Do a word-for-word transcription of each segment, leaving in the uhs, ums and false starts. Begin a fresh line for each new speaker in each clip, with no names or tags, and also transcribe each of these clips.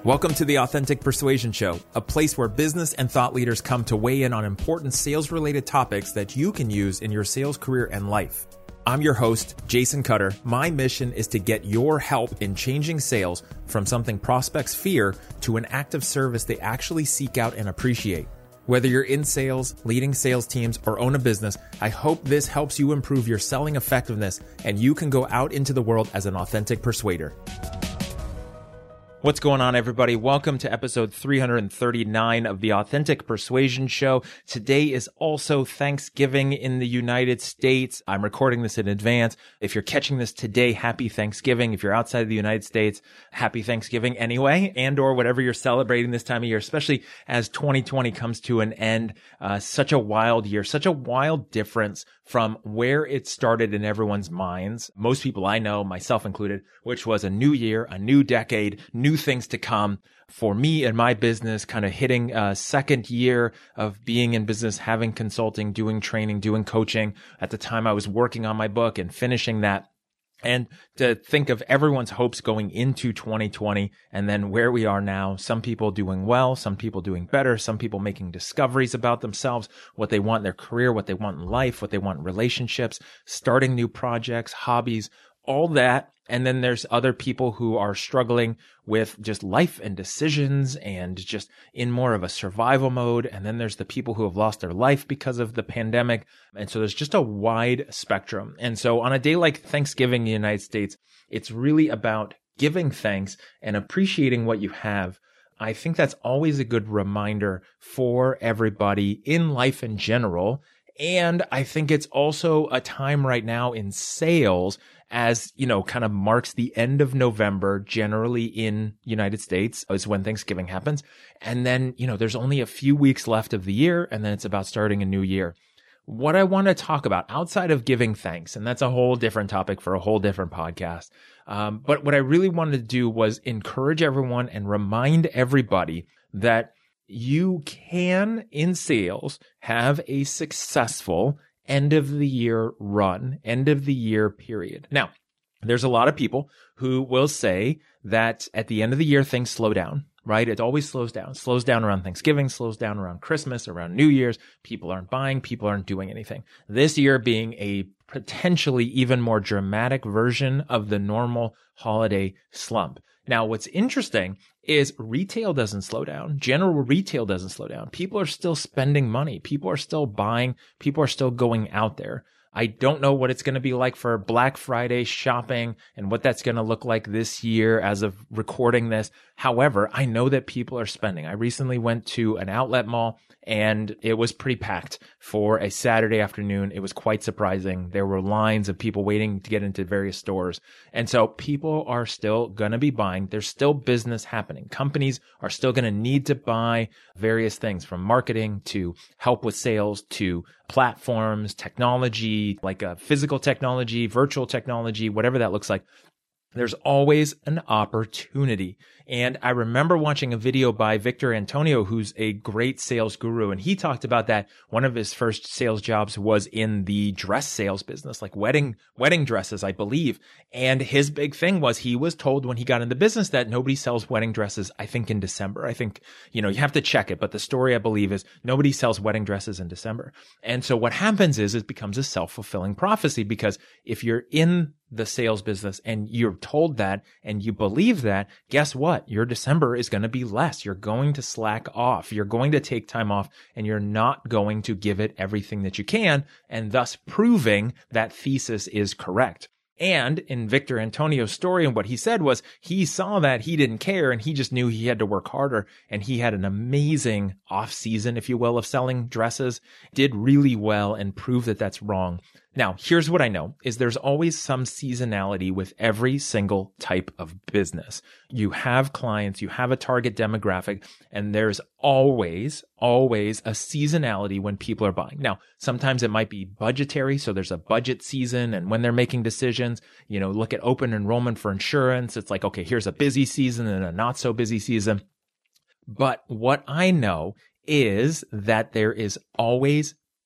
Welcome to the Authentic Persuasion Show, a place where business and thought leaders come to weigh in on important sales-related topics that you can use in your sales career and life. I'm your host, Jason Cutter. My mission is to get your help in changing sales from something prospects fear to an act of service they actually seek out and appreciate. Whether you're in sales, leading sales teams, or own a business, I hope this helps you improve your selling effectiveness and you can go out into the world as an authentic persuader. What's going on, everybody? Welcome to episode three hundred thirty-nine of the Authentic Persuasion Show. Today is also Thanksgiving in the United States. I'm recording this in advance. If you're catching this today, happy Thanksgiving. If you're outside of the United States, happy Thanksgiving anyway, and or whatever you're celebrating this time of year, especially as twenty twenty comes to an end. Uh, such a wild year, such a wild difference from where it started in everyone's minds. Most people I know, myself included, which was a new year, a new decade, new things to come. For me and my business, kind of hitting a second year of being in business, having consulting, doing training, doing coaching. At the time I was working on my book and finishing that. And to think of everyone's hopes going into twenty twenty and then where we are now, some people doing well, some people doing better, some people making discoveries about themselves, what they want in their career, what they want in life, what they want in relationships, starting new projects, hobbies, all that. And then there's other people who are struggling with just life and decisions and just in more of a survival mode. And then there's the people who have lost their life because of the pandemic. And so there's just a wide spectrum. And so on a day like Thanksgiving in the United States, it's really about giving thanks and appreciating what you have. I think that's always a good reminder for everybody in life in general. And I think it's also a time right now in sales, as, you know, kind of marks the end of November, generally in United States is when Thanksgiving happens. And then, you know, there's only a few weeks left of the year, and then it's about starting a new year. What I want to talk about outside of giving thanks, and that's a whole different topic for a whole different podcast. Um, but what I really wanted to do was encourage everyone and remind everybody that you can, in sales, have a successful end of the year run, end of the year period. Now, there's a lot of people who will say that at the end of the year, things slow down, right? It always slows down, slows down around Thanksgiving, slows down around Christmas, around New Year's. People aren't buying, people aren't doing anything. This year being a potentially even more dramatic version of the normal holiday slump. Now, what's interesting is retail doesn't slow down. General retail doesn't slow down. People are still spending money. People are still buying. People are still going out there. I don't know what it's going to be like for Black Friday shopping and what that's going to look like this year as of recording this. However, I know that people are spending. I recently went to an outlet mall and it was pretty packed for a Saturday afternoon. It was quite surprising. There were lines of people waiting to get into various stores. And so people are still going to be buying. There's still business happening. Companies are still going to need to buy various things from marketing to help with sales to platforms, technology, like a physical technology, virtual technology, whatever that looks like. There's always an opportunity. And I remember watching a video by Victor Antonio, who's a great sales guru. And he talked about that one of his first sales jobs was in the dress sales business, like wedding, wedding dresses, I believe. And his big thing was he was told when he got into business that nobody sells wedding dresses, I think in December. I think, you know, you have to check it, but the story I believe is nobody sells wedding dresses in December. And so what happens is it becomes a self-fulfilling prophecy, because if you're in the sales business and you're told that and you believe that, guess what? Your December is going to be less. You're going to slack off. You're going to take time off and you're not going to give it everything that you can, and thus proving that thesis is correct. And in Victor Antonio's story, and what he said was he saw that, he didn't care, and he just knew he had to work harder. And he had an amazing off season, if you will, of selling dresses, did really well and proved that that's wrong. Now, here's what I know is there's always some seasonality with every single type of business. You have clients, you have a target demographic, and there's always, always a seasonality when people are buying. Now, sometimes it might be budgetary. So there's a budget season, and when they're making decisions, you know, look at open enrollment for insurance. It's like, okay, here's a busy season and a not so busy season. But what I know is that there is always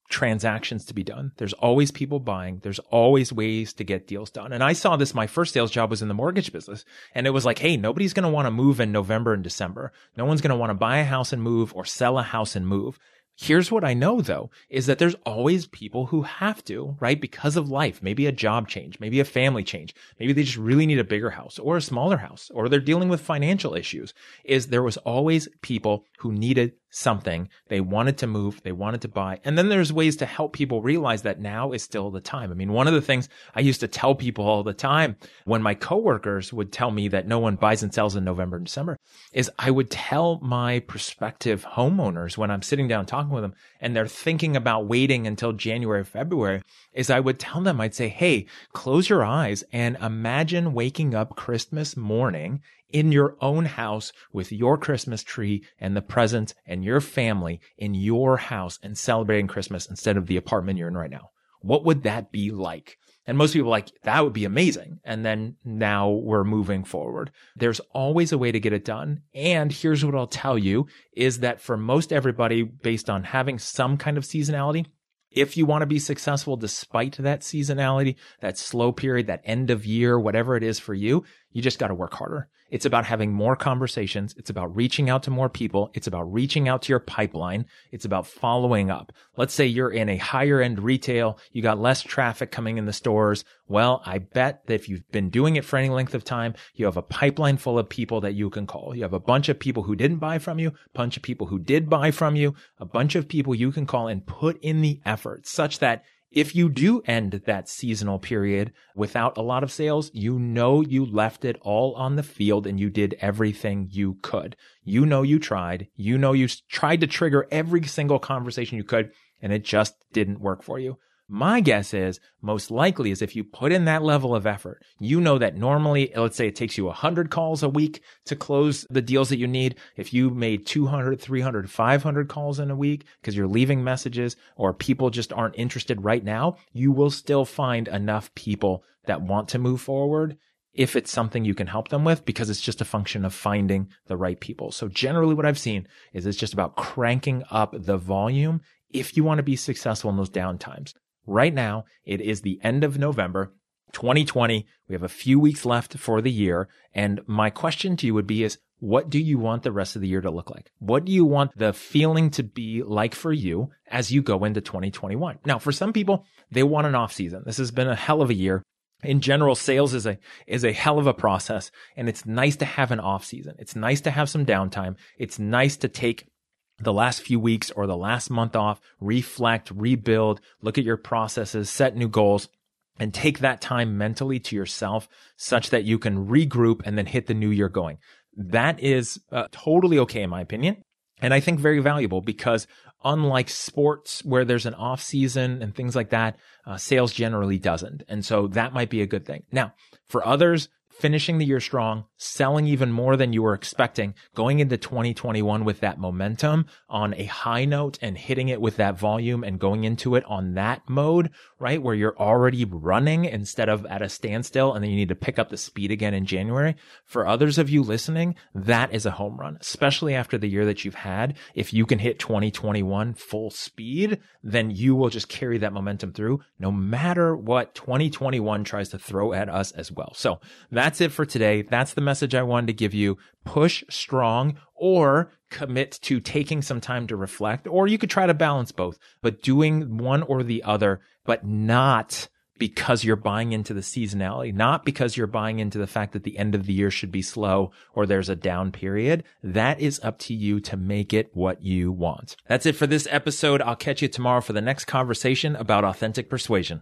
transactions to be done. There's always people buying. There's always ways to get deals done. And I saw this, my first sales job was in the mortgage business. And it was like, hey, nobody's going to want to move in November and December. No one's going to want to buy a house and move or sell a house and move. Here's what I know, though, is that there's always people who have to, right? Because of life, maybe a job change, maybe a family change. Maybe they just really need a bigger house or a smaller house, or they're dealing with financial issues. Is there was always people who needed something. They wanted to move. They wanted to buy. And then there's ways to help people realize that now is still the time. I mean, one of the things I used to tell people all the time when my coworkers would tell me that no one buys and sells in November and December is I would tell my prospective homeowners when I'm sitting down talking with them and they're thinking about waiting until January, February, is I would tell them, I'd say, hey, close your eyes and imagine waking up Christmas morning in your own house with your Christmas tree and the presents and your family in your house and celebrating Christmas instead of the apartment you're in right now. What would that be like? And most people are like, that would be amazing. And then now we're moving forward. There's always a way to get it done. And here's what I'll tell you is that for most everybody, based on having some kind of seasonality, if you want to be successful despite that seasonality, that slow period, that end of year, whatever it is for you, you just got to work harder. It's about having more conversations. It's about reaching out to more people. It's about reaching out to your pipeline. It's about following up. Let's say you're in a higher end retail. You got less traffic coming in the stores. Well, I bet that if you've been doing it for any length of time, you have a pipeline full of people that you can call. You have a bunch of people who didn't buy from you, a bunch of people who did buy from you, a bunch of people you can call and put in the effort such that if you do end that seasonal period without a lot of sales, you know you left it all on the field and you did everything you could. You know you tried. You know you tried to trigger every single conversation you could, and it just didn't work for you. My guess is most likely is if you put in that level of effort, you know that normally, let's say it takes you one hundred calls a week to close the deals that you need. If you made two hundred, three hundred, five hundred calls in a week because you're leaving messages or people just aren't interested right now, you will still find enough people that want to move forward if it's something you can help them with, because it's just a function of finding the right people. So generally what I've seen is it's just about cranking up the volume if you want to be successful in those down times. Right now, it is the end of November, twenty twenty. We have a few weeks left for the year. And my question to you would be is, what do you want the rest of the year to look like? What do you want the feeling to be like for you as you go into twenty twenty-one? Now, for some people, they want an off season. This has been a hell of a year. In general, sales is a is a hell of a process, and it's nice to have an off season. It's nice to have some downtime. It's nice to take the last few weeks or the last month off, reflect, rebuild, look at your processes, set new goals, and take that time mentally to yourself such that you can regroup and then hit the new year going. That is uh, totally okay, in my opinion. And I think very valuable because unlike sports where there's an off season and things like that, uh, sales generally doesn't. And so that might be a good thing. Now, for others, finishing the year strong, selling even more than you were expecting, going into twenty twenty-one with that momentum on a high note and hitting it with that volume and going into it on that mode, right? Where you're already running instead of at a standstill and then you need to pick up the speed again in January. For others of you listening, that is a home run, especially after the year that you've had. If you can hit twenty twenty-one full speed, then you will just carry that momentum through no matter what twenty twenty-one tries to throw at us as well. So that's it for today. That's the message I wanted to give you. Push strong or commit to taking some time to reflect, or you could try to balance both, but doing one or the other, but not because you're buying into the seasonality, not because you're buying into the fact that the end of the year should be slow or there's a down period. That is up to you to make it what you want. That's it for this episode. I'll catch you tomorrow for the next conversation about authentic persuasion.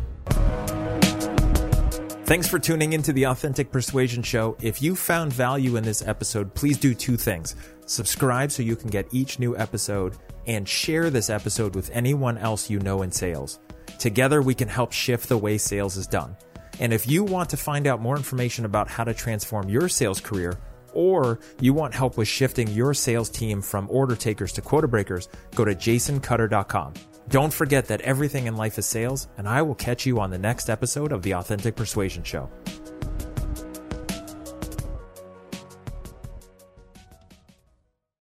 Thanks for tuning into the Authentic Persuasion Show. If you found value in this episode, please do two things. Subscribe so you can get each new episode, and share this episode with anyone else you know in sales. Together, we can help shift the way sales is done. And if you want to find out more information about how to transform your sales career, or you want help with shifting your sales team from order takers to quota breakers, go to jason cutter dot com. Don't forget that everything in life is sales, and I will catch you on the next episode of the Authentic Persuasion Show.